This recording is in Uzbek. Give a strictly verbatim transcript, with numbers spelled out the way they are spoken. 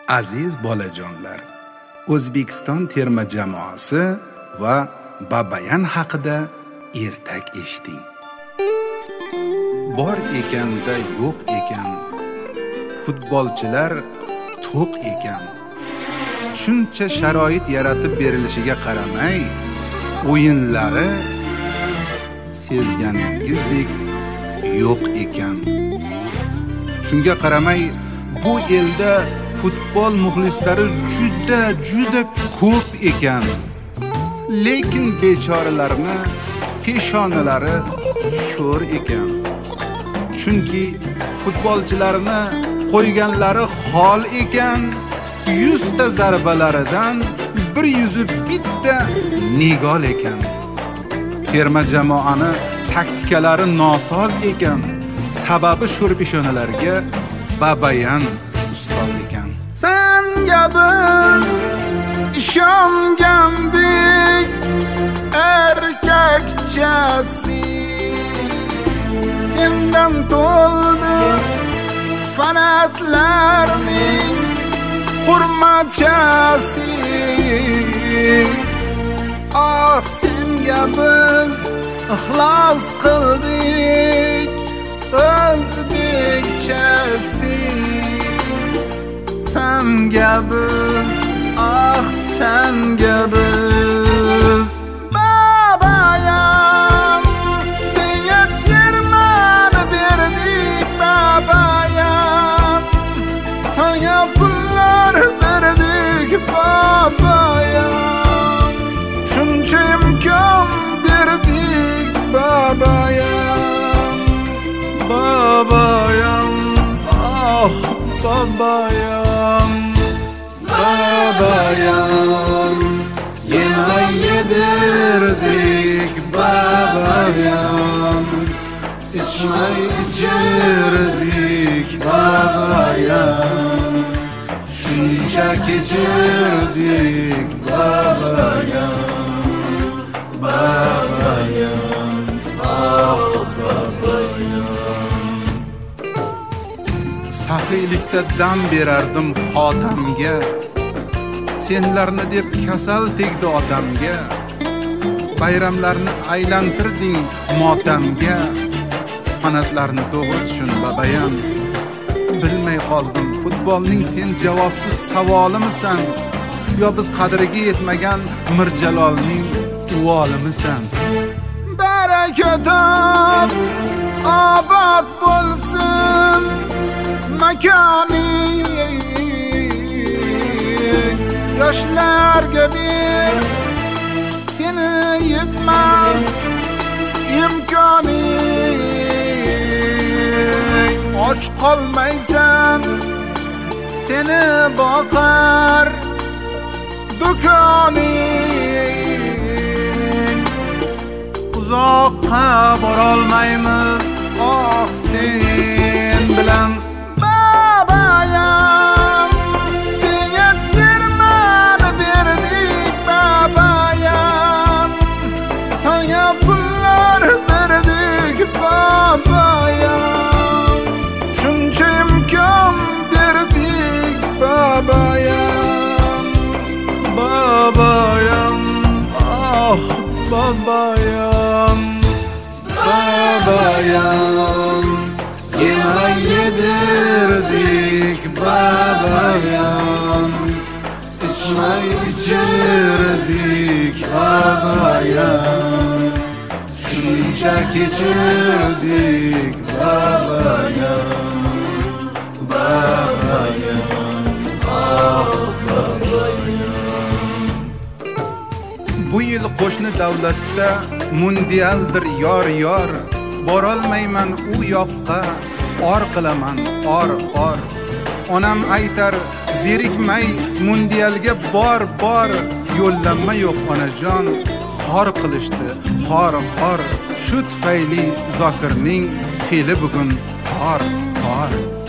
Aziz bolajonlar, O'zbekiston terma jamoasi va Babayan haqida ertak eshiting. Bor ekanda yo'q ekan, futbolchilar to'q ekan. Shuncha sharoit yaratib berilishiga qaramay, o'yinlari sezganingizdek yo'q ekan. Shunga qaramay, bu elda futbol muxlislari juda juda ko'p ekan. Lekin bechoralarni peshonalari sho'r ekan. Chunki futbolchilarni qo'yganlari xol ekan. yuzta zarbalaridan bir yuzi bitta nigol ekan. Terma jamoani taktikalari nosoz ekan. Sababi sho'r peshonalarga Babayan ustoz ekan. Senga biz ishongandik, erkakchasi. Sendan to'ldi fanatlarning hurmatchasi. Ah, senga biz ixlos qildik o'zbekchasi. Senga biz, ah senga biz Babayan, senga termani berdik Babayan, senga pullar berdik Babayan, shuncha imkon berdik Babayan, Babayan, ah Babayan, Babayan, yemay yedirdik Babayan, içmay içirdik Babayan, shuncha kechirdik Babayan, Babayan, ah Babayan. Saxiylikda dam berardim xotamga, senlarni deb kasal tegdi otamga. Bayramlarni aylantirding motamga, fanatlarni to'g'ri tushun Babayan. Bilmay qoldim, futbolning sen javobsiz savolimisan, yo biz qadriga yetmagan Mirjalolning o'g'limisan? Barakatom obod bo'lsin makoning, yoshlarga ber seni yetmas imkoning. Och qolmaysan, seni boqar do'koning. Uzoqqa borolmaymiz, oh sen bilan Babayan, senga termani berdik Babayan, senga pullar berdik Babayan, shuncha imkon berdik Babayan, Babayan, ah Babayan, Babayan, yemay yedirdik Babayan, içmay içirdik Babayan, shuncha kechirdik Babayan, Babayan, ah Babayan. Bu yil qo'shni davlatda mundialdir yor yor. Borolmayman u yoqqa, or qilaman or or. Onam aytar zerikmay mundialga bor bor. Yo'llanma yo'q onajon, xor qilishdi xor xor. Shu tufayli Zokirning fe'li bugun tor tor.